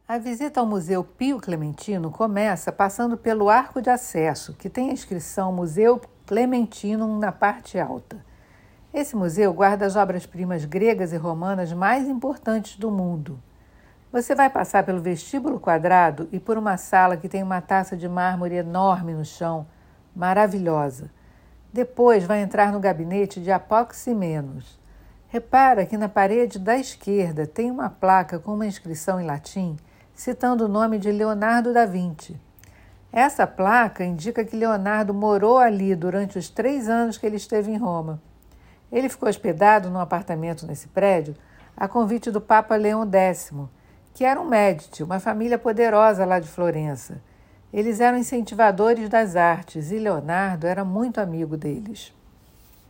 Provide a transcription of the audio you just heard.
A visita ao Museu Pio Clementino começa passando pelo arco de acesso, que tem a inscrição Museu Clementinum na parte alta. Esse museu guarda as obras-primas gregas e romanas mais importantes do mundo. Você vai passar pelo vestíbulo quadrado e por uma sala que tem uma taça de mármore enorme no chão, maravilhosa. Depois vai entrar no gabinete de Apoximenos. Repara que na parede da esquerda tem uma placa com uma inscrição em latim, citando o nome de Leonardo da Vinci. Essa placa indica que Leonardo morou ali durante os 3 anos que ele esteve em Roma. Ele ficou hospedado num apartamento nesse prédio a convite do Papa Leão X, que era um Médici, uma família poderosa lá de Florença. Eles eram incentivadores das artes e Leonardo era muito amigo deles.